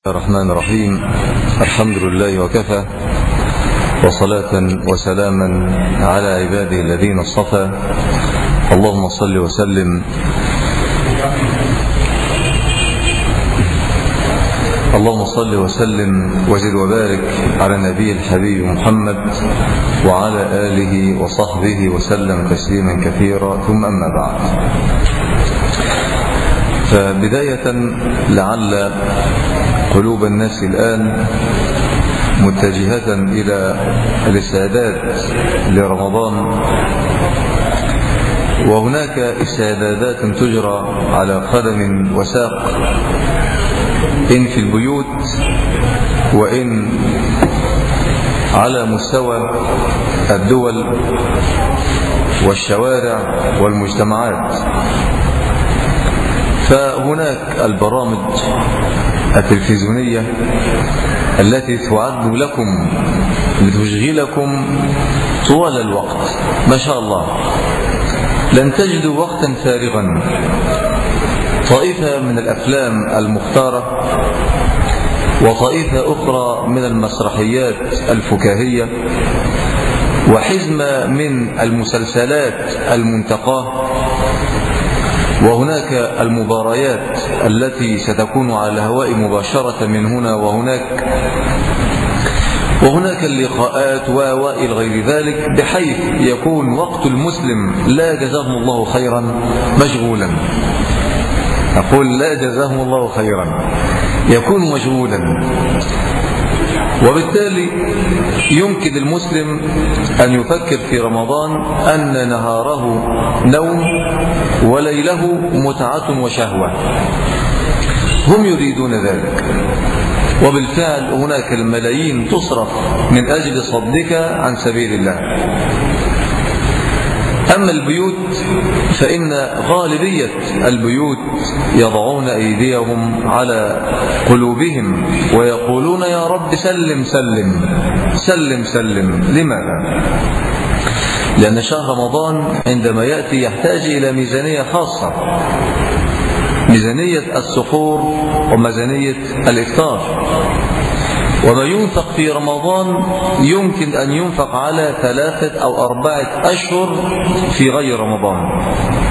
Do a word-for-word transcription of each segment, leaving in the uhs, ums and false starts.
الرحمن الرحيم. الحمد لله وكفى، وصلاة وسلاما على عباده الذين اصطفى. اللهم صل وسلم اللهم صل وسلم وزد وبارك على النبي الحبيب محمد وعلى آله وصحبه وسلم تسليما كثيرا، ثم أما بعد. فبداية لعل قلوب الناس الآن متجهة إلى الاستعداد لرمضان، وهناك استعدادات تجرى على قدم وساق، إن في البيوت وإن على مستوى الدول والشوارع والمجتمعات. فهناك البرامج التلفزيونية التي تعد لكم لتشغلكم طوال الوقت، ما شاء الله لن تجدوا وقتا فارغا. طائفة من الأفلام المختارة، وطائفة أخرى من المسرحيات الفكاهية، وحزمة من المسلسلات المنتقاة، وهناك المباريات التي ستكون على الهواء مباشرة من هنا وهناك، وهناك اللقاءات وإلى غير ذلك، بحيث يكون وقت المسلم لا جزاهم الله خيرا مشغولا. أقول لا جزاهم الله خيرا، يكون مشغولا، وبالتالي يمكن المسلم أن يفكر في رمضان أن نهاره نوم وليله متعة وشهوة. هم يريدون ذلك، وبالفعل هناك الملايين تصرف من أجل صدك عن سبيل الله. أما البيوت فإن غالبية البيوت يضعون أيديهم على قلوبهم ويقولون يا رب سلم سلم سلم سلم. لماذا؟ لأن شهر رمضان عندما يأتي يحتاج إلى ميزانية خاصة، ميزانية السحور وميزانية الإفطار. وما ينفق في رمضان يمكن أن ينفق على ثلاثة أو أربعة أشهر في غير رمضان.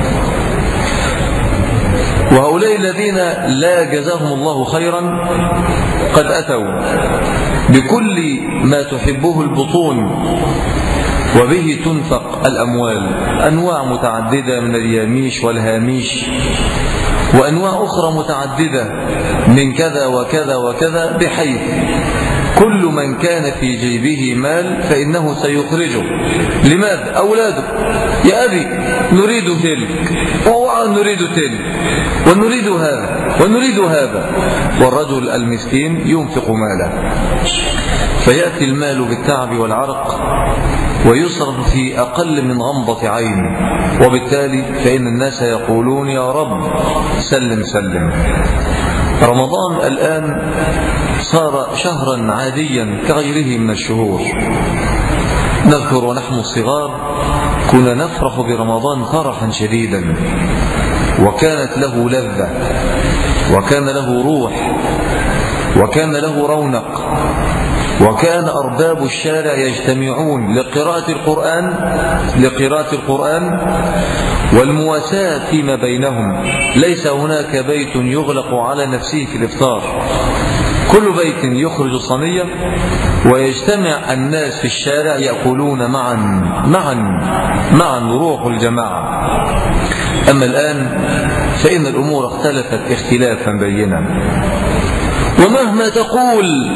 وهؤلاء الذين لا جزاهم الله خيرا قد أتوا بكل ما تحبه البطون وبه تنفق الأموال، أنواع متعددة من الياميش والهاميش، وأنواع أخرى متعددة من كذا وكذا وكذا، بحيث كل من كان في جيبه مال فإنه سيخرجه. لماذا؟ أولاده يا أبي نريد تلك، ونريد تلك، ونريد هذا ونريد هذا، والرجل المسكين ينفق ماله، فيأتي المال بالتعب والعرق ويصرف في أقل من غمضة عين، وبالتالي فإن الناس يقولون يا رب سلم سلم. رمضان الآن صار شهرا عاديا كغيره من الشهور. نذكر ونحن صغار كنا نفرح برمضان فرحا شديدا، وكانت له لذة، وكان له روح، وكان له رونق، وكان أرباب الشارع يجتمعون لقراءة القرآن لقراءة القرآن والمواساة فيما بينهم. ليس هناك بيت يغلق على نفسه في الإفطار، كل بيت يخرج صينية ويجتمع الناس في الشارع يأكلون معا معا معا روح الجماعة. أما الآن فإن الأمور اختلفت اختلافا بينا، ومهما تقول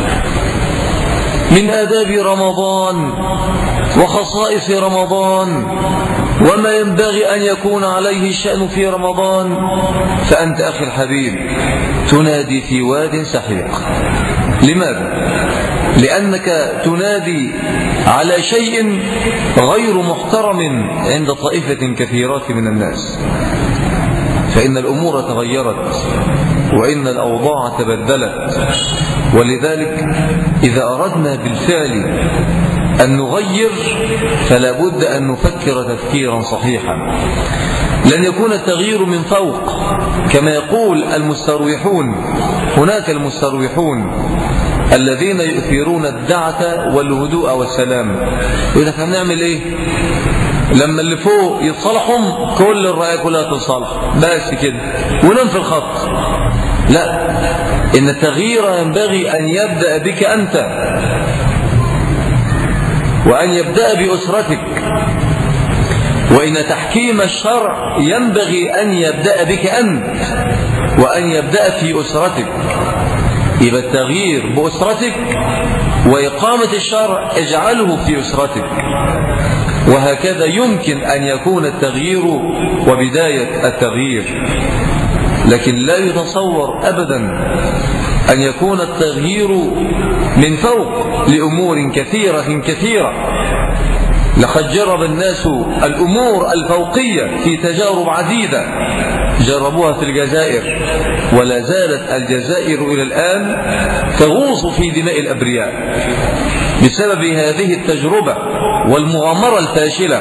من آداب رمضان وخصائص رمضان وما ينبغي أن يكون عليه الشأن في رمضان، فأنت أخي الحبيب تنادي في واد سحيق. لماذا؟ لأنك تنادي على شيء غير محترم عند طائفة كثيرات من الناس، فإن الأمور تغيرت وإن الأوضاع تبدلت. ولذلك إذا أردنا بالفعل أن نغير فلا بد أن نفكر تفكيرا صحيحا. لن يكون التغيير من فوق كما يقول المستروحون. هناك المستروحون الذين يؤثرون الدعة والهدوء والسلام، يقول لك هنعمل ايه لما اللي فوق يتصالحهم كل الرأي كلها تتصالح بس كده ونم في الخط. لا، إن التغيير ينبغي أن يبدأ بك أنت، وأن يبدأ بأسرتك، وإن تحكيم الشرع ينبغي أن يبدأ بك أنت وأن يبدأ في أسرتك. يبقى التغيير بأسرتك، وإقامة الشرع اجعله في أسرتك، وهكذا يمكن أن يكون التغيير وبداية التغيير. لكن لا يتصور أبدا أن يكون التغيير من فوق لأمور كثيرة كثيرة. لقد جرب الناس الأمور الفوقية في تجارب عديدة، جربوها في الجزائر، ولا زالت الجزائر إلى الآن تغوص في دماء الأبرياء بسبب هذه التجربة والمغامرة الفاشلة.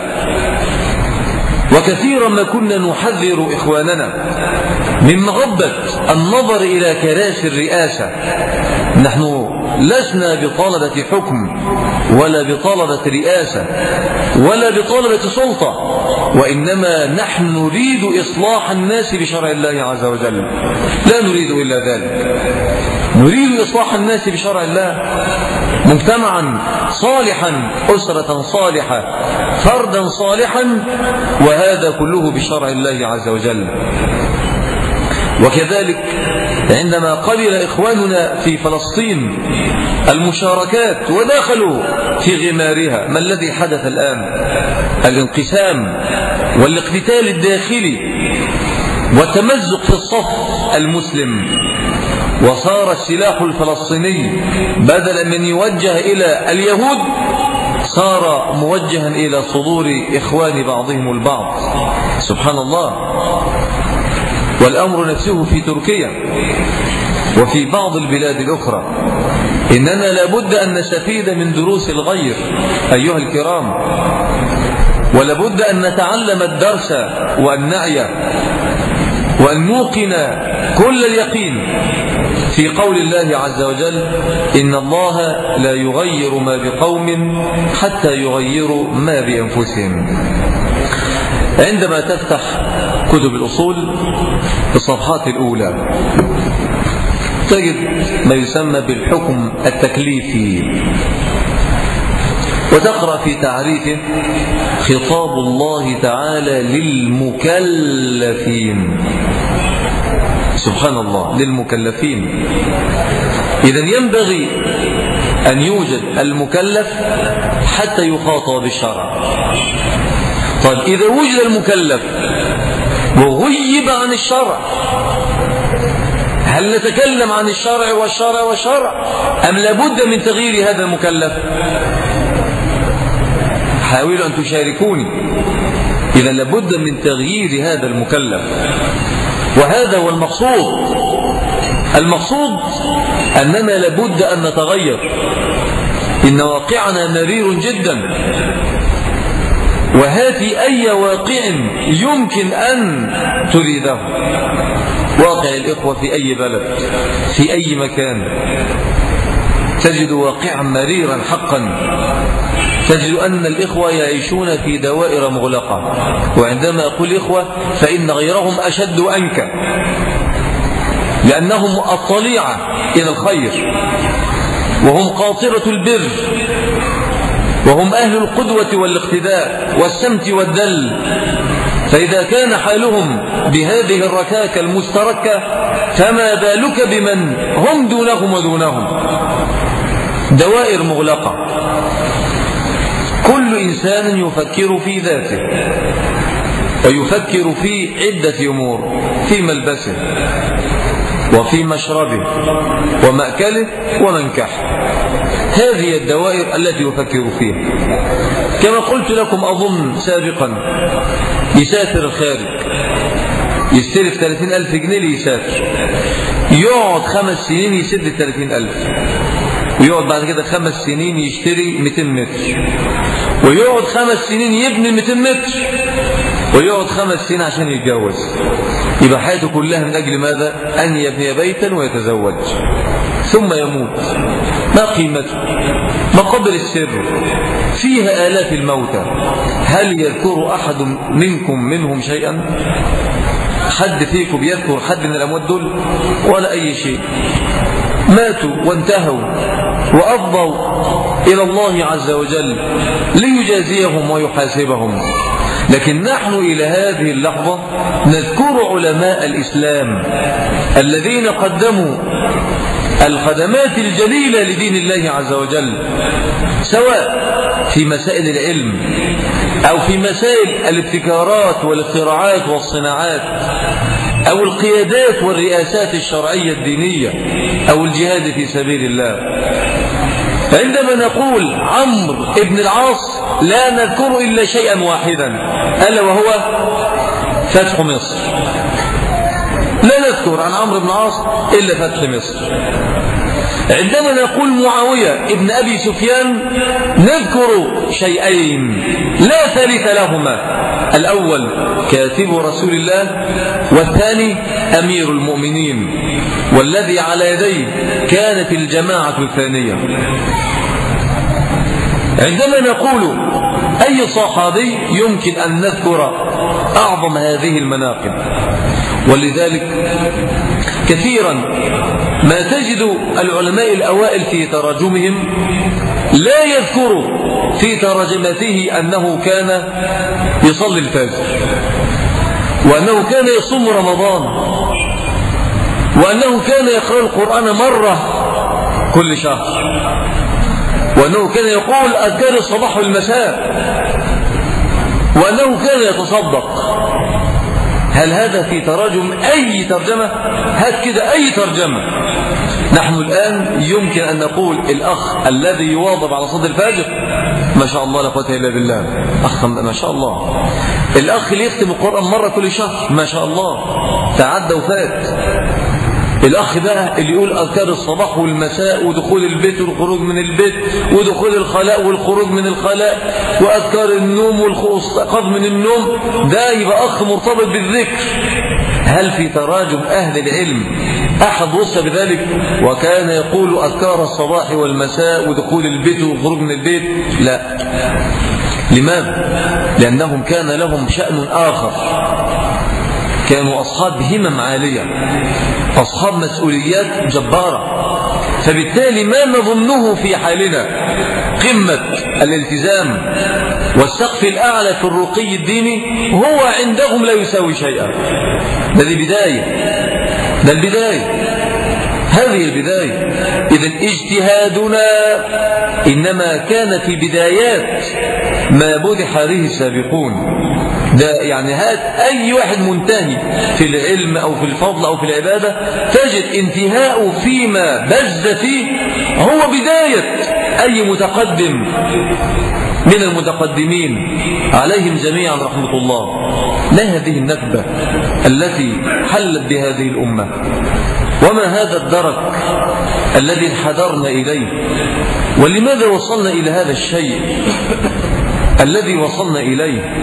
وكثيرا ما كنا نحذر إخواننا من مغبة النظر إلى كراسي الرئاسة. نحن لسنا بطلبة حكم ولا بطلبة رئاسة ولا بطلبة سلطة، وإنما نحن نريد إصلاح الناس بشرع الله عز وجل، لا نريد إلا ذلك. نريد إصلاح الناس بشرع الله، مجتمعا صالحا، أسرة صالحة، فردا صالحا، وهذا كله بشرع الله عز وجل. وكذلك عندما قبل إخواننا في فلسطين المشاركات ودخلوا في غمارها، ما الذي حدث الآن؟ الانقسام والاقتتال الداخلي والتمزق في الصف المسلم. وصار السلاح الفلسطيني بدلا من يوجه إلى اليهود صار موجها إلى صدور إخوان بعضهم البعض. سبحان الله. والأمر نفسه في تركيا وفي بعض البلاد الأخرى. إننا لابد أن نستفيد من دروس الغير أيها الكرام، ولابد أن نتعلم الدرس وأن نعي وأن نوقن كل اليقين في قول الله عز وجل: إن الله لا يغير ما بقوم حتى يغيروا ما بأنفسهم. عندما تفتح كتب الأصول في الصفحات الأولى تجد ما يسمى بالحكم التكليفي، وتقرأ في تعريفه: خطاب الله تعالى للمكلفين. سبحان الله، للمكلفين. إذن ينبغي أن يوجد المكلف حتى يخاطب بالشرع. طيب إذا وجد المكلف وغيب عن الشرع، هل نتكلم عن الشرع والشرع والشرع أم لابد من تغيير هذا المكلف؟ حاولوا أن تشاركوني. إذا لابد من تغيير هذا المكلف، وهذا هو المقصود. المقصود أننا لابد أن نتغير. إن واقعنا مرير جدا، وهاتي أي واقع يمكن أن تريده. واقع الإخوة في أي بلد في أي مكان تجد واقعا مريرا حقا. تجد أن الإخوة يعيشون في دوائر مغلقة، وعندما أقول إخوة فإن غيرهم أشد وأنكى، لأنهم الطليعة إلى الخير، وهم قاطرة البر، وهم أهل القدوة والاقتداء والسمت والدل. فإذا كان حالهم بهذه الركاكة المستركة فما بالك بمن هم دونهم ودونهم؟ دوائر مغلقة. كل إنسان يفكر في ذاته، ويفكر في عدة أمور: في ملبسه، وفي مشربه، ومأكله، ومنكحه. هذه الدوائر التي يفكر فيها. كما قلت لكم أظن سابقا، يسافر الخارج، يستلف ثلاثين ألف جنيه ليسافر، يقعد خمس سنين يسد ثلاثين ألف، ويقعد بعد كده خمس سنين يشتري مئتين متر، ويقعد خمس سنين يبني مئتين متر، ويقعد خمس سنين عشان يتجوز، يبقى حياته كلها من أجل ماذا؟ أن يبني بيتا ويتزوج، ثم يموت. ما قيمته؟ مقابر السر فيها آلاف الموتى، هل يذكر أحد منكم منهم شيئا؟ حد فيكم بيذكر حد من الأموات دول؟ ولا أي شيء. ماتوا وانتهوا وأفضوا إلى الله عز وجل ليجازيهم ويحاسبهم. لكن نحن إلى هذه اللحظة نذكر علماء الإسلام الذين قدموا الخدمات الجليلة لدين الله عز وجل، سواء في مسائل العلم أو في مسائل الابتكارات والاختراعات والصناعات أو القيادات والرئاسات الشرعية الدينية أو الجهاد في سبيل الله. عندما نقول عمرو بن العاص لا نذكر إلا شيئا واحدا، ألا وهو فتح مصر. لا نذكر عن عمرو بن العاص إلا فتح مصر. عندما نقول معاوية ابن أبي سفيان نذكر شيئين لا ثالث لهما، الأول كاتب رسول الله، والثاني أمير المؤمنين، والذي على يديه كانت الجماعة الثانية. عندما نقول أي صحابي يمكن أن نذكر أعظم هذه المناقب. ولذلك كثيرا ما تجد العلماء الأوائل في تراجمهم لا يذكر في ترجمته أنه كان يصلي الفجر، وأنه كان يصوم رمضان، وأنه كان يقرأ القرآن مرة كل شهر، وأنه كان يقول أذكار الصباح والمساء، وأنه كان يتصدق. هل هذا في تراجم أي ترجمة؟ هات كده أي ترجمة. نحن الآن يمكن أن نقول الأخ الذي يواظب على صلاة الفجر ما شاء الله لا قوة إلا بالله، أخ ما شاء الله. الأخ اللي يختم القرآن مرة كل شهر ما شاء الله، تعدى وفات. الأخ بقى اللي يقول أذكار الصباح والمساء ودخول البيت والخروج من البيت ودخول الخلاء والخروج من الخلاء وأذكار النوم والخوف من النوم، ده يبقى أخ مرتبط بالذكر. هل في تراجم أهل العلم أحد وصف بذلك وكان يقول أذكار الصباح والمساء ودخول البيت والخروج من البيت؟ لا. لماذا؟ لأنهم كان لهم شأن آخر، كانوا أصحاب همم عالية، أصحاب مسؤوليات جبارة. فبالتالي ما نظنه في حالنا قمة الالتزام والسقف الأعلى في الرقي الديني هو عندهم لا يساوي شيئا. ده البداية، ده البداية، هذه البداية. إذن اجتهادنا إنما كان في بدايات ما بدح به السابقون. ده يعني هات أي واحد منتهي في العلم أو في الفضل أو في العبادة تجد انتهاءه فيما بز فيه هو بداية أي متقدم من المتقدمين عليهم جميعا رحمة الله. ما هذه النكبة التي حلت بهذه الأمة؟ وما هذا الدرك الذي انحدرنا إليه؟ ولماذا وصلنا إلى هذا الشيء الذي وصلنا إليه؟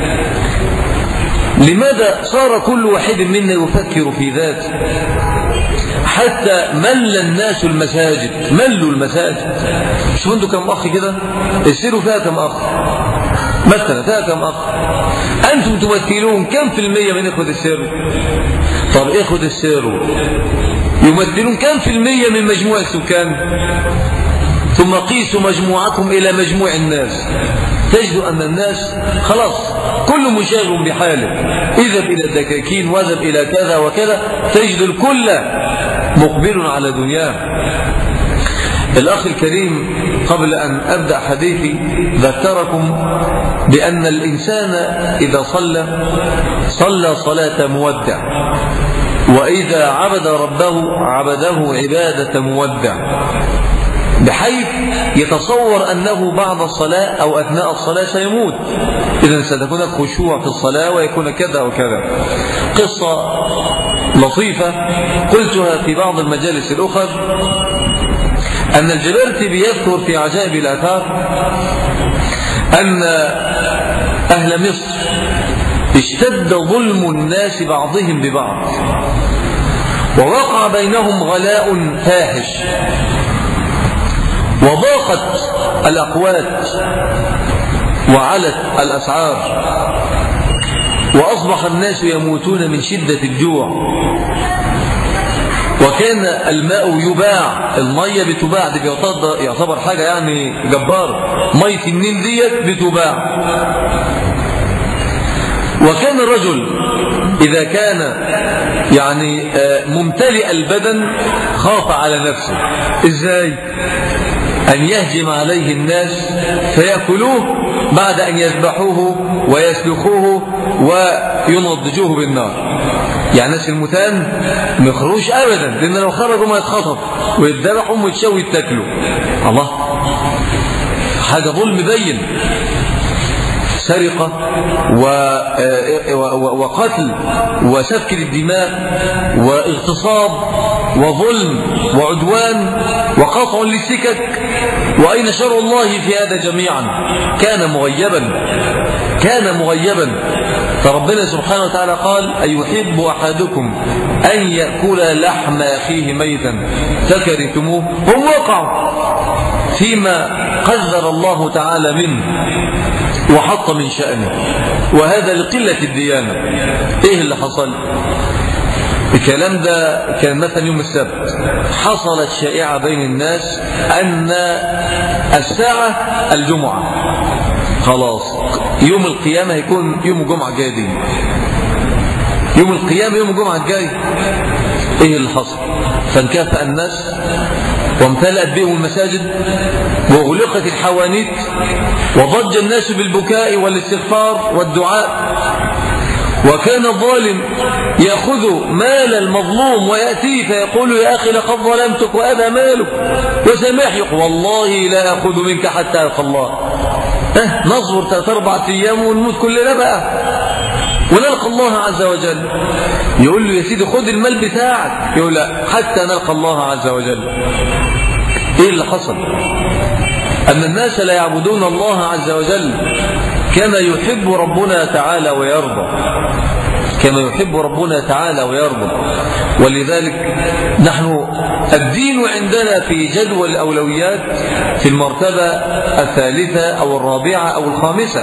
لماذا صار كل واحد منا يفكر في ذاته؟ حتى مل الناس المساجد، ملوا المساجد. شوفوا انتوا كم أخ كده، السيروا فيها كم أخ مثلا، فيها كم أخ؟ أنتم تمثلون كم في المية من إخوة السير؟ طب إخوة السير يمثلون كم في المية من مجموع السكان؟ ثم قيسوا مجموعكم إلى مجموع الناس، تجد أن الناس خلاص كل مشاغل بحاله، اذهب إلى الدكاكين واذهب إلى كذا وكذا، تجد الكل مقبل على دنياه. الأخ الكريم قبل أن أبدأ حديثي ذكركم بأن الإنسان إذا صلى صلى صلاة مودع، وإذا عبد ربه عبده عبادة مودع، بحيث يتصور أنه بعد الصلاة أو أثناء الصلاة سيموت، إذن ستكون خشوع في الصلاة ويكون كذا وكذا. قصة لطيفة قلتها في بعض المجالس الأخرى، أن الجبرتي بيذكر في عجائب الآثار أن أهل مصر اشتد ظلم الناس بعضهم ببعض، ووقع بينهم غلاء فاحش، وضاقت الأقوات، وعلت الأسعار، وأصبح الناس يموتون من شدة الجوع، وكان الماء يباع، المية بتباع، دي يعتبر حاجة يعني جبار، مية النيل ديت بتباع. وكان الرجل إذا كان يعني ممتلئ البدن خاف على نفسه. إزاي؟ أن يهجم عليه الناس فيأكلوه بعد أن يذبحوه ويسلخوه وينضجوه بالنار. يعني ناس المتان ما يخرجوش أبدا، لأن لو خرجوا ما يتخطف ويتذبحوا ويتشوي يتاكلوا. الله، حاجة ظلم بين، سرقة وقتل وسفك للدماء واغتصاب وظلم وعدوان وقطع للسكك. وأين شرع الله في هذا جميعا؟ كان مغيبا، كان مغيبا. فربنا سبحانه وتعالى قال: أيحب أحدكم أن يأكل لحم أخيه ميتا فكرهتموه؟ هم وقعوا فيما قدر الله تعالى منه وحط من شأنه، وهذا لقلة الديانة. إيه اللي حصل؟ الكلام ده كان مثلا يوم السبت، حصلت شائعة بين الناس أن الساعة الجمعة، خلاص يوم القيامة هيكون يوم الجمعة الجاي دي، يوم القيامة يوم الجمعة الجاي. إيه اللي حصل؟ فانكفأ الناس وامتلأت بهم المساجد وأغلقت الحوانيت وضج الناس بالبكاء والاستغفار والدعاء. وكان الظالم يأخذ مال المظلوم ويأتيه فيقول: يا أخي لقد ظلمتك وأبى مالك وسامح، يقول: والله لا أخذ منك حتى ألقى الله. أه نصبر ثلاث أربعة أيام ونموت كلنا بقى ونلقى الله عز وجل. يقول له: يا سيدي خذ المال بتاعك. يقول: لا، حتى نلقى الله عز وجل. إيه اللي حصل؟ أن الناس لا يعبدون الله عز وجل كما يحب ربنا تعالى ويرضى، كما يحب ربنا تعالى ويرضى. ولذلك نحن الدين عندنا في جدول الأولويات في المرتبة الثالثة أو الرابعة أو الخامسة.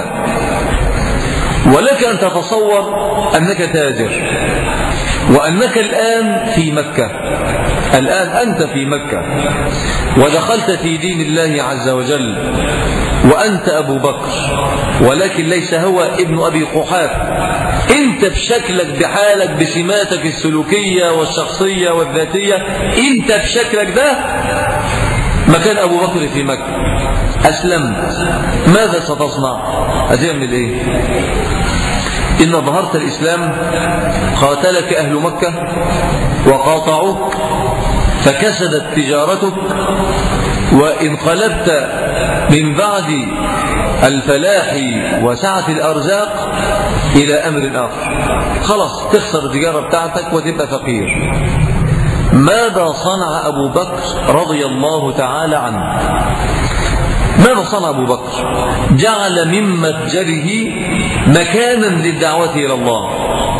ولك أن تتصور أنك تاجر وأنك الآن في مكة، الآن أنت في مكة ودخلت في دين الله عز وجل وأنت أبو بكر، ولكن ليس هو ابن أبي قحافة. أنت بشكلك بحالك بسماتك السلوكية والشخصية والذاتية، أنت بشكلك ده مكان أبو بكر في مكة. أسلمت، ماذا ستصنع؟ هتعمل إيه؟ إن ظهرت الإسلام قاتلك أهل مكة وقاطعوك فكسدت تجارتك، وانقلبت من بعد الفلاح وسعة الأرزاق إلى أمر آخر، خلاص تخسر التجارة بتاعتك وتبقى فقير. ماذا صنع أبو بكر رضي الله تعالى عنه؟ ماذا صنع أبو بكر؟ جعل من متجره مكانا للدعوة إلى الله.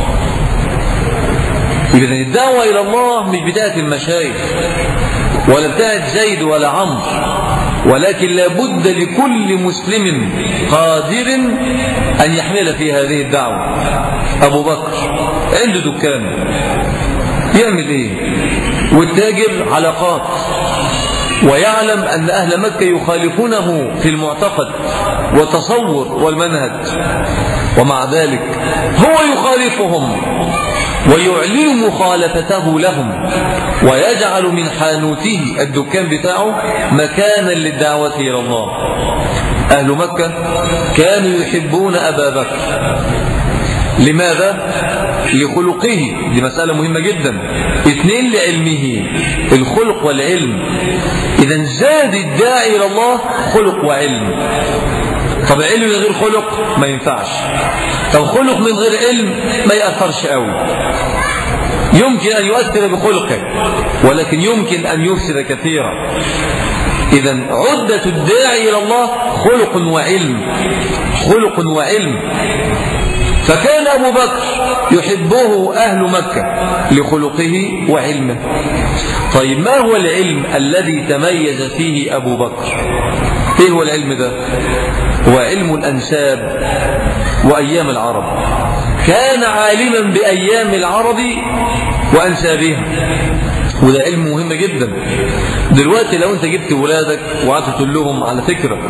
إذن الدعوة إلى الله مش بداية المشايخ ولا بداية زيد ولا عمرو، ولكن لابد لكل مسلم قادر أن يحمل في هذه الدعوة. أبو بكر عنده دكان، يعمل إيه؟ والتاجر علاقات، ويعلم أن أهل مكة يخالفونه في المعتقد والتصور والمنهج، ومع ذلك هو يخالفهم ويعلن مخالفته لهم، ويجعل من حانوته الدكان بتاعه مكانا للدعوة إلى الله. أهل مكة كانوا يحبون أبا بكر. لماذا؟ لخلقه، دي مسألة مهمة جدا. اثنين، لعلمه، الخلق والعلم. إذا زاد الداعي إلى الله خلق وعلم. طب علم من غير خلق ما ينفعش، طب خلق من غير علم ما يأثرش قوي. يمكن أن يؤثر بخلقه ولكن يمكن أن يفسد كثيرا. إذا عدة الداعي إلى الله خلق وعلم، خلق وعلم. فكان أبو بكر يحبه أهل مكة لخلقه وعلمه. طيب ما هو العلم الذي تميز فيه أبو بكر؟ إيه هو العلم ده؟ هو علم الأنساب وأيام العرب. كان عالما بأيام العرب وأنسابها، وده علم مهم جدا. دلوقتي لو انت جبت ولادك وقعدت تقول لهم على فكرة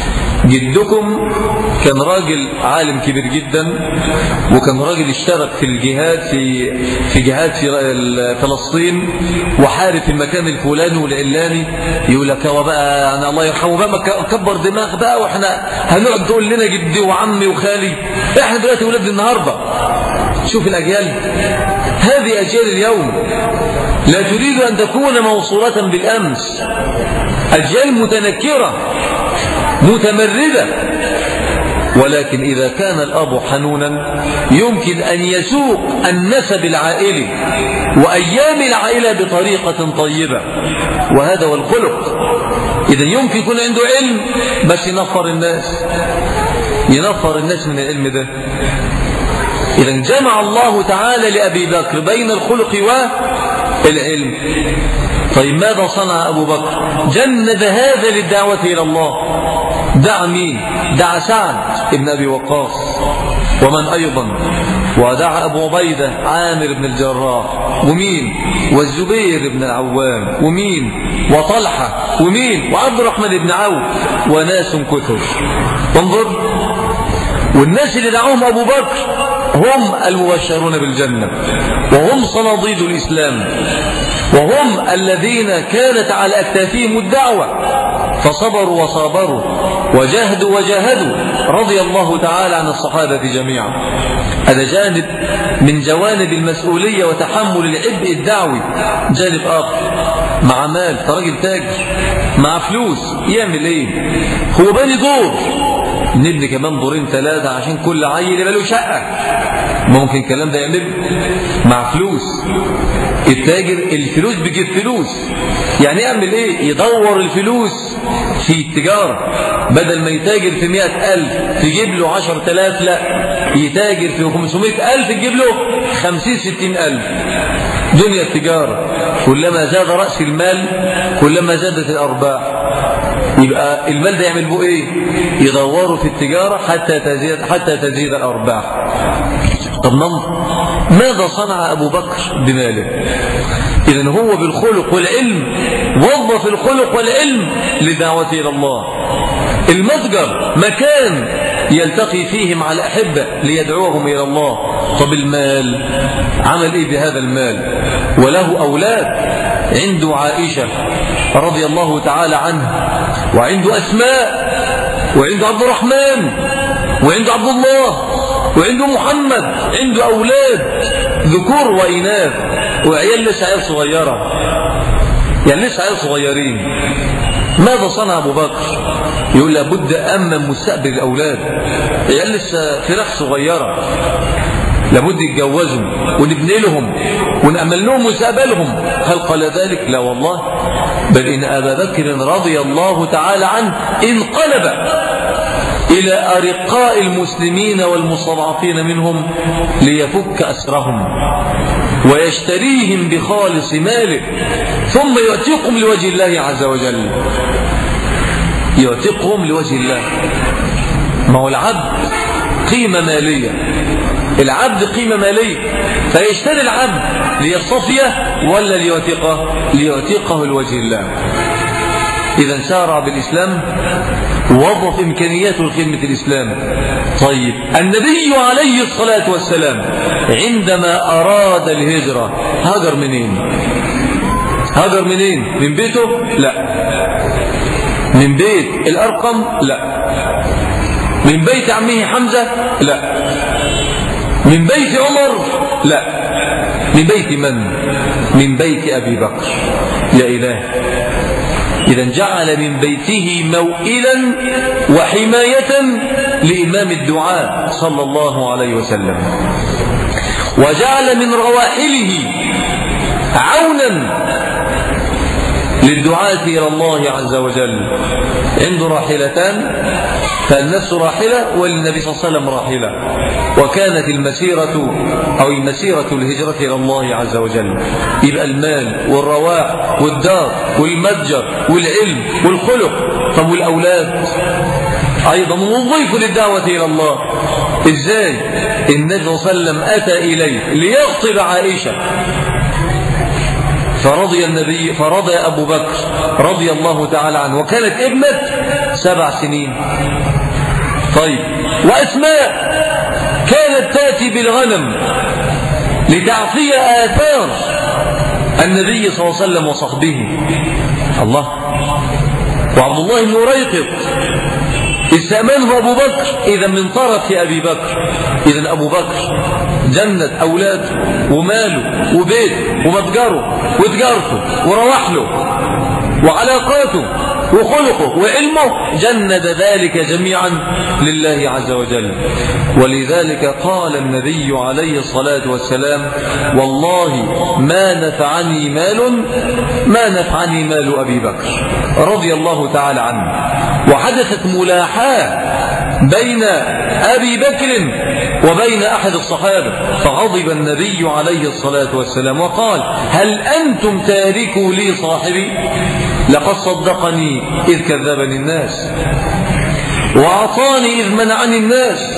جدكم كان راجل عالم كبير جدا، وكان راجل اشترك في الجهاد في في جهاد في فلسطين، وحارب في المكان الفلاني والعلاني، يقول لك هو بقى يعني الله يرحمه بقى كبر دماغ بقى، واحنا هنقعد تقول لنا جدي وعمي وخالي. احنا دلوقتي ولاد النهارده، شوف الاجيال، هذه اجيال اليوم لا تريد أن تكون موصولة بالأمس، أجيال متنكرة متمردة. ولكن إذا كان الأب حنونا يمكن أن يسوق النسب العائلي وأيام العائلة بطريقة طيبة، وهذا هو الخلق. إذا يمكن يكون عنده علم بس ينفر الناس، ينفر الناس من العلم ده. إذا جمع الله تعالى لأبي بكر بين الخلق والعلم. طيب ماذا صنع أبو بكر؟ جند هذا للدعوة إلى الله. دعا مين؟ دعا سعد ابن أبي وقاص، ومن أيضا؟ ودعا أبو عبيدة عامر بن الجراح، ومين؟ والزبير بن العوام، ومين؟ وطلحة، ومين؟ وعبد الرحمن بن عوف، وناس كثر. انظر، والناس اللي دعوهم أبو بكر هم المبشرون بالجنة، وهم صناديد الإسلام، وهم الذين كانت على أكتافهم الدعوة، فصبروا وصابروا وجاهدوا وجاهدوا، رضي الله تعالى عن الصحابة جميعا. هذا جانب من جوانب المسؤولية وتحمل العبء الدعوي. جانب آخر، مع مال، راجل تاجر مع فلوس، يعمل ايه؟ هو بني دور، نبني كمان دورين ثلاثة عشان كل عيل يبقى له شقة. ممكن الكلام ده يعمل مع فلوس. التاجر الفلوس بيجيب فلوس، يعني يعمل ايه؟ يدور الفلوس في التجارة، بدل ما يتاجر في مئة ألف تجيب له عشر تلاف، لا يتاجر في خمسمائة ألف تجيب له خمسين ستين ألف. دنيا التجارة، كلما زاد رأس المال كلما زادت الأرباح. يبقى المال ده يعمل بو ايه؟ يدوروا في التجارة حتى تزيد حتى تزيد الأرباح. طب ننظر ماذا صنع أبو بكر بماله؟ إذن هو بالخلق والعلم وظف الخلق والعلم للدعوة إلى الله. المتجر مكان يلتقي فيه مع الأحبة ليدعوهم إلى الله. طب المال عمل إيه بهذا المال؟ وله أولاد، عنده عائشة رضي الله تعالى عنها، وعنده أسماء، وعنده عبد الرحمن، وعنده عبد الله، وعنده محمد، عنده أولاد ذكور وإناث، وعيال لسه عيال صغيرة، يعني لسه عيال صغيرين. ماذا صنع أبو بكر؟ يقول لابد أمن مستقبل الأولاد، عيال لسه فراخ صغيرة، لابد يتجوزوا ونبني لهم ونأمل لهم مستقبلهم. هل قال ذلك؟ لا والله، بل إن أبا بكر رضي الله تعالى عنه انقلب إلى أرقاء المسلمين والمستضعفين منهم ليفك أسرهم ويشتريهم بخالص ماله، ثم يعتقهم لوجه الله عز وجل. يعتقهم لوجه الله. ما هو العبد قيمة مالية، العبد قيمة مالية، فيشتري العبد ليصطفيه ولا ليعتقه؟ ليعتقه لوجه الله. إذا سارع بالإسلام، ووظف إمكانياته لخدمة الإسلام. طيب النبي عليه الصلاة والسلام عندما أراد الهجرة هاجر منين؟ هاجر منين؟ من بيته؟ لا. من بيت الأرقم؟ لا. من بيت عمه حمزة؟ لا. من بيت عمر؟ لا. من بيت من؟ من بيت أبي بكر. يا إله. إذا جعل من بيته موئلا وحماية لإمام الدعاء صلى الله عليه وسلم، وجعل من رواحله عونا للدعاة إلى الله عز وجل. عنده راحلتان، فالنفس راحلة وللنبي صلى الله عليه وسلم راحلة، وكانت المسيرة أو المسيرة الهجرة إلى الله عز وجل. يبقى المال والرواح والدار والمتجر والعلم والخلق. طب والأولاد أيضا وظيفوا للدعوة إلى الله. إزاي؟ النبي صلى الله عليه وسلم أتى إليه ليخطب عائشة، فرضي النبي فرضي أبو بكر رضي الله تعالى عنه، وكانت ابنة سبع سنين. طيب، وأسماء كانت تأتي بالغنم لتعفي آثار النبي صلى الله عليه وسلم وصحبه. الله. وعبد الله بن ريقط استأمنه أبو بكر إذا من طرف أبي بكر. إذا أبو بكر جنة أولاده وماله وبيته ومتجره وتجارته ورواحله وعلاقاته وخلقه وعلمه، جند ذلك جميعا لله عز وجل. ولذلك قال النبي عليه الصلاة والسلام: والله ما نفعني مال ما نفعني مال أبي بكر رضي الله تعالى عنه. وحدثت ملاحاة بين أبي بكر وبين أحد الصحابة، فغضب النبي عليه الصلاة والسلام وقال: هل أنتم تاركوا لي صاحبي؟ لقد صدقني إذ كذبني الناس، وأعطاني إذ منعني الناس،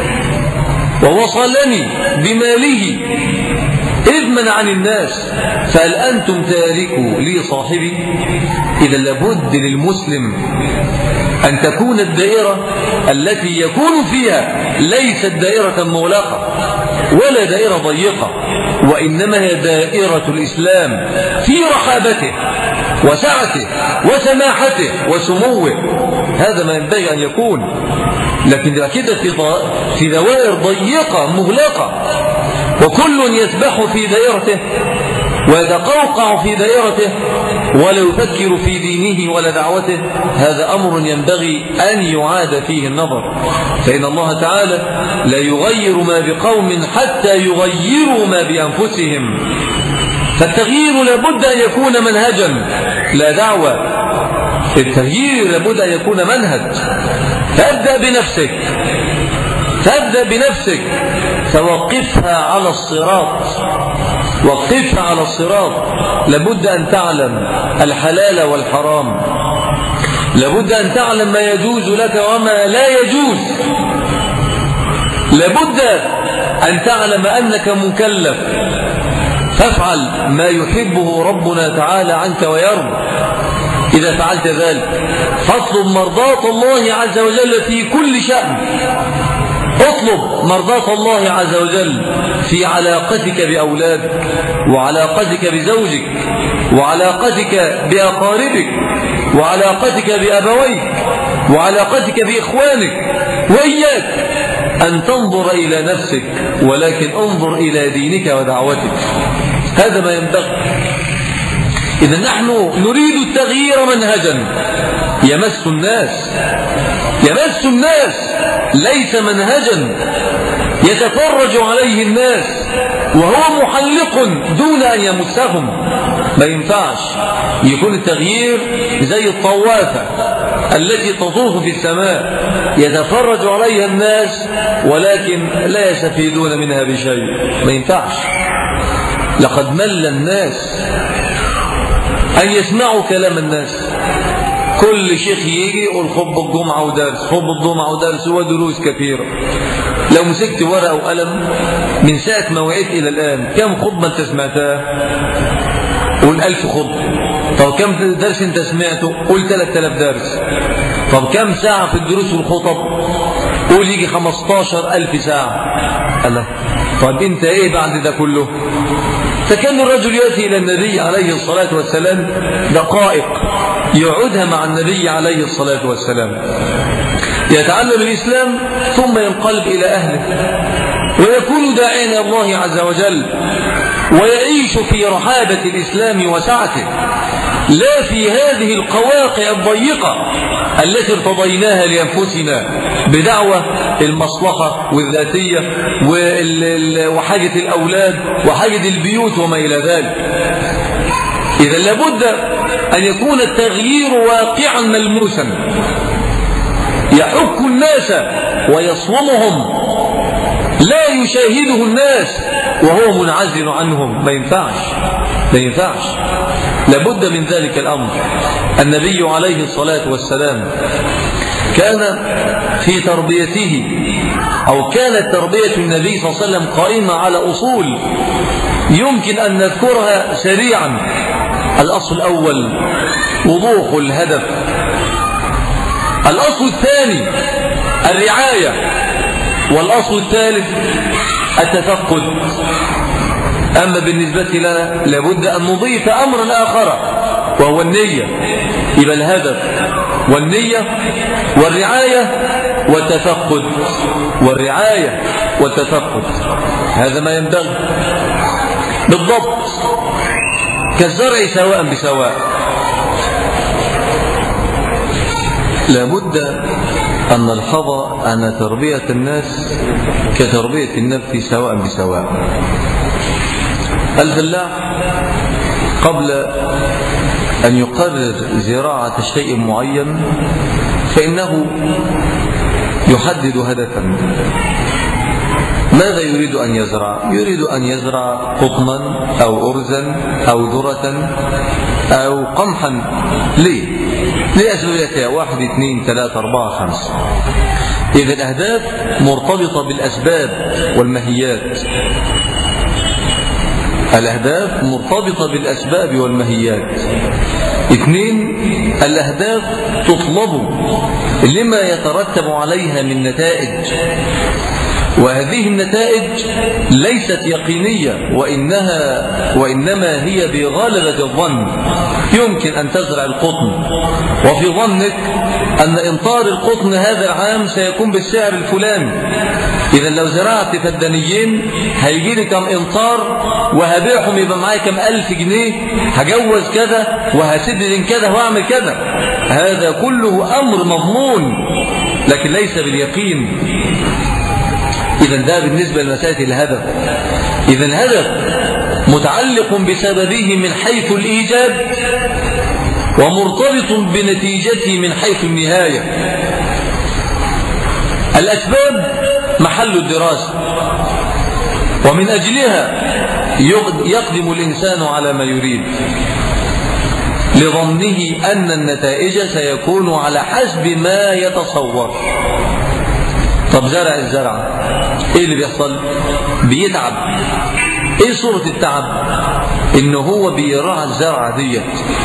ووصلني بماله إذ منعني الناس، فهل أنتم تاركوا لي صاحبي؟ إذا لابد للمسلم أن تكون الدائرة التي يكون فيها ليست دائرة مغلقة ولا دائرة ضيقة، وإنما هي دائرة الإسلام في رحابته وسعته وسماحته وسموه. هذا ما ينبغي أن يكون. لكن كده في دوائر ضيقة مغلقة، وكل يسبح في دائرته ويتقوقع في دائرته ولا يفكر في دينه ولا دعوته، هذا أمر ينبغي أن يعاد فيه النظر. فإن الله تعالى لا يغير ما بقوم حتى يغيروا ما بأنفسهم. فالتغيير لابد أن يكون منهجا لا دعوة. التغيير لابد أن يكون منهج. فابدأ بنفسك فابدأ بنفسك فوقفها على الصراط وقفها على الصراط. لابد أن تعلم الحلال والحرام، لابد أن تعلم ما يجوز لك وما لا يجوز، لابد أن تعلم أنك مكلف، فافعل ما يحبه ربنا تعالى عنك ويرضى. إذا فعلت ذلك فاطلب مرضاة الله عز وجل في كل شأن. اطلب مرضاة الله عز وجل في علاقتك بأولادك، وعلاقتك بزوجك، وعلاقتك بأقاربك، وعلاقتك بأبويك، وعلاقتك بإخوانك. وإياك أن تنظر إلى نفسك، ولكن انظر إلى دينك ودعوتك. هذا ما ينبغي. إذا نحن نريد التغيير منهجا يمس الناس يمس الناس ليس منهجا يتفرج عليه الناس وهو محلق دون أن يمسهم. ما ينفعش يكون التغيير زي الطوافة التي تطوف في السماء يتفرج عليها الناس ولكن لا يستفيدون منها بشيء. ما ينفعش. لقد مل الناس أن يسمعوا كلام الناس. كل شيخ يجي يقول خطبة الجمعة ودرس، خطبة الجمعة ودرس ودروس كثيرة. لو مسكت ورقة وقلم من ساعة ما وعيت إلى الآن كم خطبة أنت سمعتها؟ قول ألف خطبة. طب كم درس أنت سمعته؟ قول ثلاثة آلاف درس. طب كم ساعة في الدروس والخطب؟ قول يجي خمستاشر ألف ساعة. الله. طب أنت إيه بعد ده كله؟ فكان الرجل يأتي إلى النبي عليه الصلاة والسلام دقائق يقعدها مع النبي عليه الصلاة والسلام، يتعلم الإسلام ثم ينقلب إلى أهله ويكون داعيا إلى الله عز وجل ويعيش في رحابة الإسلام وسعته، لا في هذه القواقع الضيقة التي ارتضيناها لأنفسنا بدعوة المصلحة والذاتية وحاجة الأولاد وحاجة البيوت وما إلى ذلك. إذا لابد أن يكون التغيير واقعا ملموسا يحك الناس ويصومهم، لا يشاهده الناس وهو منعزل عنهم. ما ينفعش ما ينفعش لابد من ذلك الأمر. النبي عليه الصلاة والسلام كان في تربيته أو كانت تربية النبي صلى الله عليه وسلم قائمة على أصول يمكن أن نذكرها سريعا. الأصل الأول وضوح الهدف. الأصل الثاني الرعاية. والأصل الثالث التفقد. أما بالنسبة لنا لابد أن نضيف أمرا آخر وهو النية. يبقى الهدف والنية والرعاية والتفقد والرعاية والتفقد. هذا ما ينبغي بالضبط كالزرع سواء بسواء. لابد أن نلحظ أن تربية الناس كتربية النفس سواء بسواء. الفلاح قبل أن يقرر زراعة شيء معين فإنه يحدد هدفا. ماذا يريد أن يزرع؟ يريد أن يزرع قطنا أو أرزا أو ذرة أو قمحا. ليه؟ لأسبابها واحد اثنين ثلاثة أربعة خمسة. إذا الأهداف مرتبطة بالأسباب والمهيات. الأهداف مرتبطة بالأسباب والمهيات. اثنين، الأهداف تطلب لما يترتب عليها من نتائج، وهذه النتائج ليست يقينية وإنها وإنما هي بغلبة الظن. يمكن أن تزرع القطن وفي ظنك أن إمطار القطن هذا العام سيكون بالسعر الفلاني. إذا لو زرعت فدانيين هيجي لي كم إمطار وهبيعهم يبقى معايا كم ألف جنيه، هجوز كذا وهسدد كذا وأعمل كذا. هذا كله أمر مضمون لكن ليس باليقين. إذا ده بالنسبة لمسألة الهدف. إذا الهدف متعلق بسببه من حيث الإيجاب ومرتبط بنتيجته من حيث النهاية. الأسباب محل الدراسة ومن أجلها يقدم الإنسان على ما يريد لظنه أن النتائج سيكون على حسب ما يتصور. طب زرع الزرع ايه اللي بيحصل؟ بيتعب. ايه صورة التعب؟ انه هو بيرعى الزرعة ديت.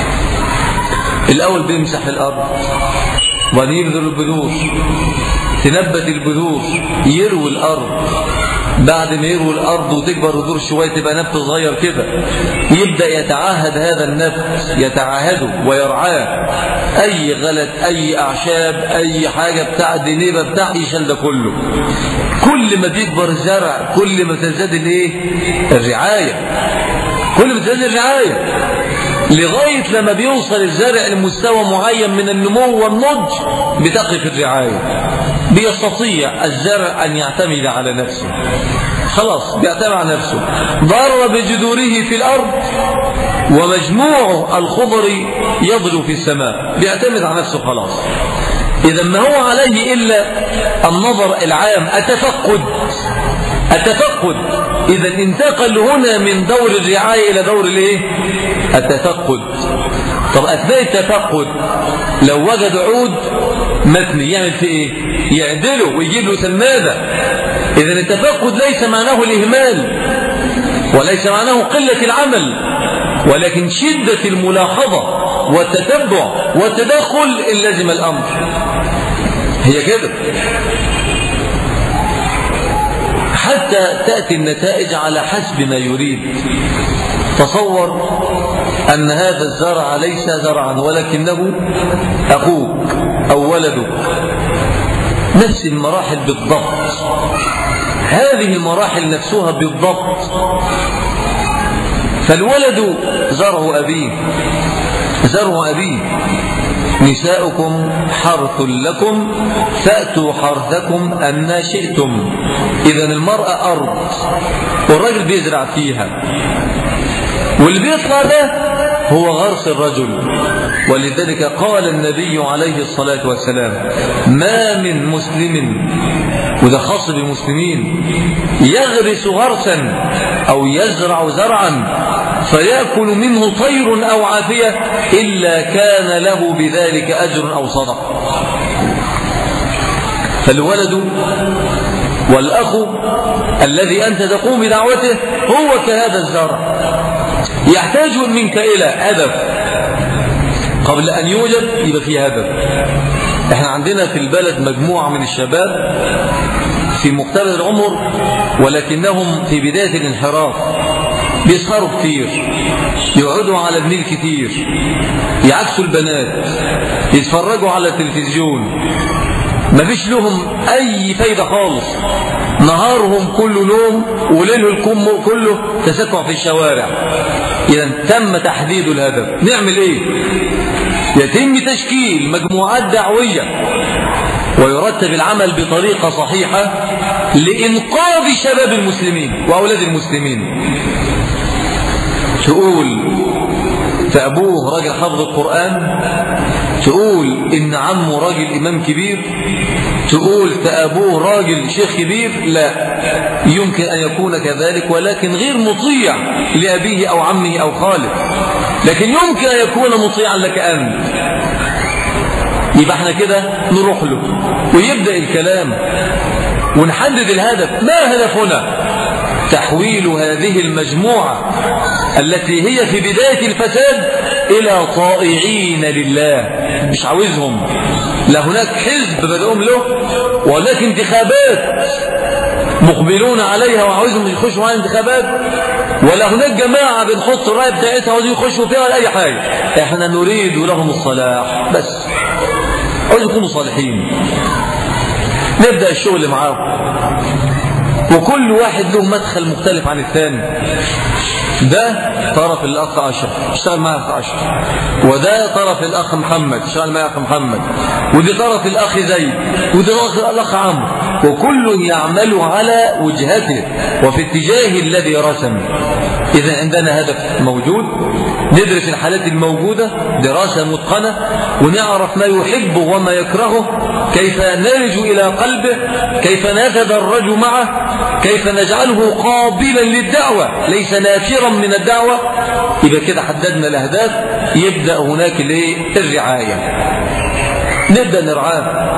الاول بيمسح الارض وبعدين يبذر البذور، تنبت البذور، يروي الارض. بعد ما يروي الارض وتكبر البذور شويه تبقى نبت صغير كده، يبدا يتعاهد هذا النبت، يتعاهده ويرعاه. اي غلط، اي اعشاب، اي حاجه بتاع دنيبه بتاع يشيل ده كله. كل ما بيكبر الزرع كل ما تزداد الايه؟ الرعايه. كل ما تزداد الرعايه لغايه لما بيوصل الزرع لمستوى معين من النمو والنضج بتقف الرعايه. بيستطيع الزرع أن يعتمد على نفسه. خلاص بيعتمد على نفسه. ضرب بجذوره في الأرض ومجموع الخضر يضرب في السماء. بيعتمد على نفسه خلاص. إذا ما هو عليه إلا النظر العام، التفقد. التفقد إذا انتقل هنا من دور الرعاية إلى دور الايه؟ التفقد. طب أثناء التفقد لو وجد عود متني يعمل فيه ايه؟ يعدله ويجيب له سمادة. إذا التفقد ليس معناه الإهمال وليس معناه قلة العمل، ولكن شدة الملاحظة والتتبع والتدخل إن لزم الأمر. هي كده حتى تأتي النتائج على حسب ما يريد. تصور أن هذا الزرع ليس زرعا ولكنه أخوك أو ولدك، نفس المراحل بالضبط. هذه المراحل نفسها بالضبط. فالولد زرع أبيه، زرع أبيه. نساؤكم حرث لكم فأتوا حرثكم أن شئتم. إذا المرأة أرض والرجل بيزرع فيها، واللي بيطلع ده هو غرس الرجل. ولذلك قال النبي عليه الصلاة والسلام ما من مسلم، وده خاص بالمسلمين، يغرس غرسا أو يزرع زرعا فيأكل منه طير أو عافية إلا كان له بذلك أجر أو صدقة. فالولد والأخ الذي أنت تقوم بدعوته هو كهذا الزرع، يحتاج منك إلى هدف. قبل أن يوجد يبقى فيه هدف. احنا عندنا في البلد مجموعة من الشباب في مقتبل العمر ولكنهم في بداية الانحراف، بيسهروا كتير، يقعدوا على النيل كتير، يعكسوا البنات، يتفرجوا على التلفزيون، ما فيش لهم أي فايدة خالص، نهارهم كله نوم وليلهم كله تسكع في الشوارع. إذا تم تحديد الهدف. نعمل إيه؟ يتم تشكيل مجموعات دعوية ويرتب العمل بطريقة صحيحة لإنقاذ شباب المسلمين وأولاد المسلمين. تقول فأبوه راجل حفظ القرآن، تقول إن عمه راجل إمام كبير، تقول فأبوه راجل شيخ كبير. لا يمكن أن يكون كذلك ولكن غير مطيع لأبيه أو عمه أو خاله، لكن يمكن أن يكون مطيعا لك أنت. يبقى احنا كده نروح له ويبدأ الكلام ونحدد الهدف. ما هدفنا؟ تحويل هذه المجموعة التي هي في بداية الفساد إلى طائعين لله. مش عاوزهم لا هناك حزب بدأهم له وهناك انتخابات مقبلون عليها وعاوزهم يخشوا على انتخابات، ولا هناك جماعة بنحط الرأي بتاعتها وعاوزين يخشوا فيها ولا أي حاجة. احنا نريد لهم الصلاح بس، عاوز يكونوا صالحين. نبدأ الشغل معاهم وكل واحد له مدخل مختلف عن الثاني. ده طرف الأخ أشرف اشتغل معي أخ أشرف، وده طرف الأخ محمد اشتغل معي أخ محمد، ودي طرف الأخ زيد، ودي طرف الأخ عمرو، وكل يعمل على وجهته وفي اتجاه الذي رسم. إذا عندنا هدف موجود، ندرس الحالات الموجودة دراسة متقنة ونعرف ما يحبه وما يكرهه، كيف نرج إلى قلبه، كيف نتدرج معه، كيف نجعله قابلا للدعوة ليس نافرا من الدعوة. يبقى كده حددنا الأهداف. يبدأ هناك الرعاية، نبدأ نرعاه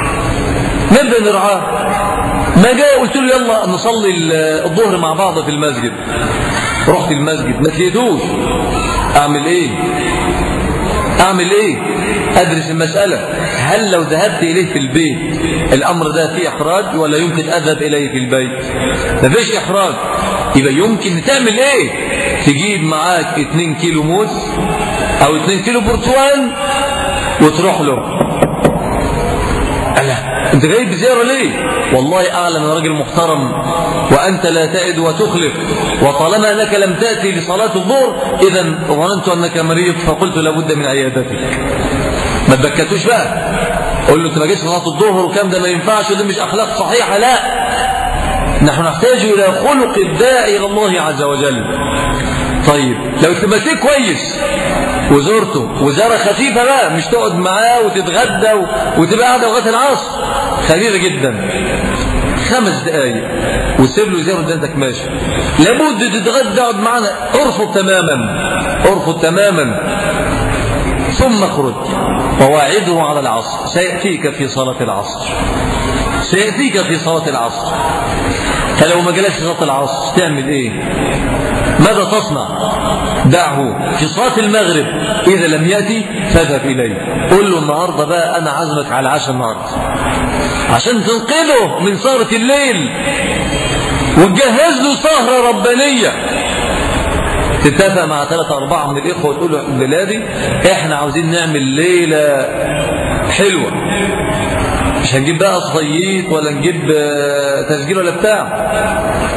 نبدأ نرعاه ما جاء قلت له يلا نصلي الظهر مع بعض في المسجد، رحت المسجد ما تلقيتوش، أعمل إيه أعمل إيه أدرس المسألة. هل لو ذهبت إليه في البيت الأمر ده فيه إحراج ولا يمكن أذهب إليه في البيت؟ ما فيش إحراج. يبقى يمكن تعمل إيه؟ تجيب معاك اتنين كيلو موز أو اتنين كيلو برتقال وتروح له. ألا أنت جاي بزيارة ليه؟ والله أعلم أن راجل محترم وأنت لا تعد وتخلف، وطالما أنك لم تأتي لصلاة الظهر إذا ظننت أنك مريض فقلت لابد من عيادتك. ما تبكتوش بقى، قول له أنت ما جيتش صلاة الظهر وكام، ده ما ينفعش وده مش أخلاق صحيحة. لا، نحن نحتاج إلى خلق الداعي إلى الله عز وجل. طيب لو تمسيه كويس وزورته وزارة خفيفة بقى، مش تقعد معاه وتتغدى وتبقى قاعدة لغاية العصر، خفيفة جدا، خمس دقايق وسيب له زيارة قدامك ماشي. لابد تتغدى اقعد معنا، ارفض تماما ارفض تماما ثم اخرج وواعده على العصر. سيأتيك في صلاة العصر سيأتيك في صلاة العصر فلو ما جلس صلاة العصر تعمل ايه؟ ماذا تصنع؟ دعه في صلاة المغرب، إذا لم يأتي فاذهب إليه، قل له النهاردة بقى أنا عزمك على عشاء النهاردة عشان تنقذه من سهرة الليل وتجهز له سهرة ربانية. تتفق مع ثلاثة أربعة من الإخوة وتقول له بلادي إحنا عاوزين نعمل ليلة حلوة، مش هنجيب بقى صييت ولا نجيب تسجيل ولا بتاع،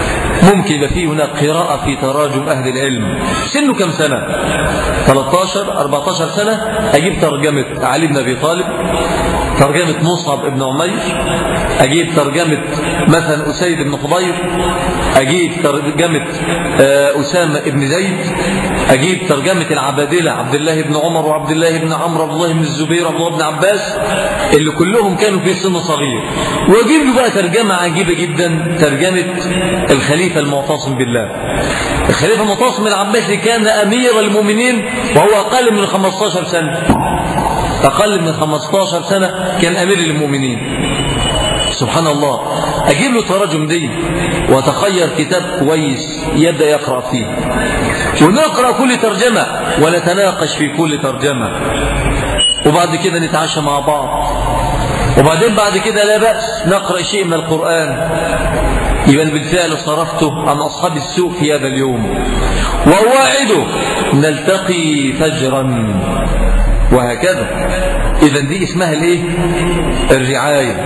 ممكن يبقى فيه هناك قراءة في تراجم أهل العلم. سنه كم سنة؟ ثلاثة عشر أربعة عشر سنة أجيب ترجمة علي بن أبي طالب، ترجمة مصعب بن عمير، أجيب ترجمة مثلا أسيد بن خضير، أجيب ترجمة أسامة بن زيد، أجيب ترجمة العبادلة عبد الله بن عمر وعبد الله بن عمرو وعبد الله بن الزبير وعبد الله بن عباس اللي كلهم كانوا في سن صغير، وأجيب له بقى ترجمة عجيبة جدا، ترجمة الخليفة المعتصم بالله. الخليفة المعتصم العباسي كان أمير المؤمنين وهو أقل من خمسة عشر سنة، أقل من خمسة عشر سنة كان أمير المؤمنين. سبحان الله. أجيب له تراجم دي وتخير كتاب كويس يبدأ يقرأ فيه، ونقرأ كل ترجمة ونتناقش في كل ترجمة، وبعد كده نتعشى مع بعض، وبعدين بعد كده لا بأس نقرأ شيء من القرآن. يبقى بالفعل صرفته عن أصحاب السوء في هذا اليوم، وأواعده نلتقي فجرا، وهكذا. إذا دي اسمها الايه؟ الرعاية.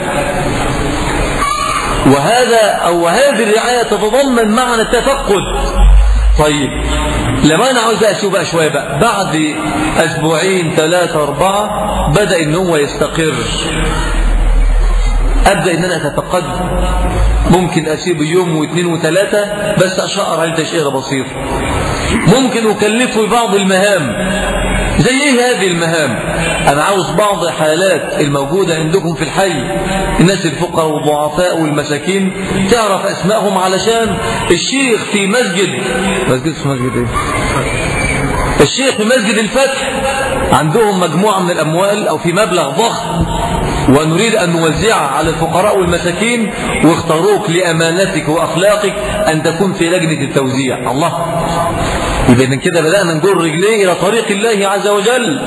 وهذا أو هذه الرعاية تتضمن معنى التفقد. طيب لما أنا عاوز أشوف بقى شوية بقى بعد أسبوعين ثلاثة أربعة بدأ إن هو يستقر، أبدأ إن أنا أتفقد. ممكن أسيب يوم واثنين وثلاثة بس أشعر على تشعير بسيط. ممكن أكلفه بعض المهام. زي إيه هذه المهام؟ أنا عاوز بعض حالات الموجودة عندكم في الحي، الناس الفقراء والضعفاء والمساكين، تعرف أسمائهم، علشان الشيخ في مسجد مسجد في مسجد إيه؟ الشيخ في مسجد الفتح عندهم مجموعة من الأموال أو في مبلغ ضخم، ونريد أن نوزعها على الفقراء والمساكين، واختاروك لأمانتك وأخلاقك أن تكون في لجنة التوزيع. الله، إذا كده بدأنا نجر رجليه إلى طريق الله عز وجل.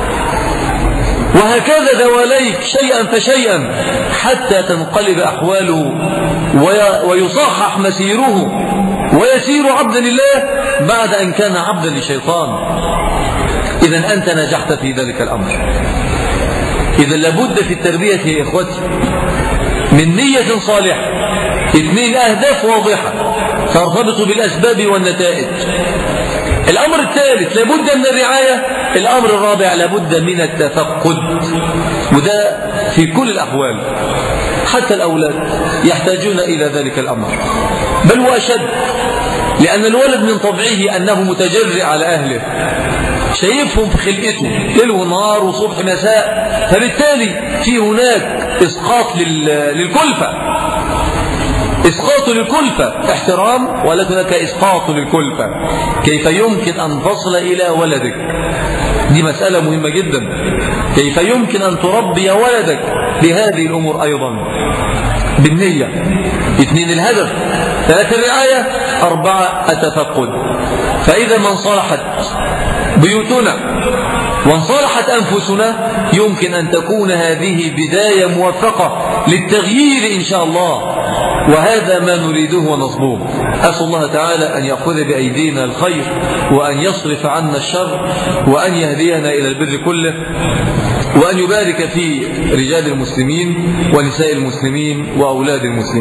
وهكذا دواليك شيئا فشيئا حتى تنقلب أحواله ويصحح مسيره ويسير عبدا لله بعد أن كان عبدا للشيطان. إذا أنت نجحت في ذلك الأمر. إذا لابد في التربية يا إخوتي من نية صالحة، اثنين أهداف واضحة ترتبط بالأسباب والنتائج. الأمر الثالث لابد من الرعاية. الأمر الرابع لابد من التفقد، وده في كل الأحوال. حتى الأولاد يحتاجون إلى ذلك الأمر، بل وأشد، لأن الولد من طبعه أنه متجرع على أهله، شايفهم في خلقته ليل ونهار وصبح مساء، فبالتالي في هناك إسقاط للكلفة، إسقاط للكلفة، احترام ولكن هناك إسقاط للكلفة. كيف يمكن أن تصل إلى ولدك؟ دي مسألة مهمة جدا. كيف يمكن أن تربي ولدك بهذه الأمور أيضا؟ بالنية. اثنين الهدف، ثلاثة الرعاية، أربعة التفقد. فإذا ما انصلحت بيوتنا وانصلحت أنفسنا يمكن أن تكون هذه بداية موفقة للتغيير إن شاء الله، وهذا ما نريده ونصبوه. أسأل الله تعالى أن يأخذ بأيدينا الخير، وأن يصرف عنا الشر، وأن يهدينا إلى البر كله، وأن يبارك في رجال المسلمين ونساء المسلمين وأولاد المسلمين.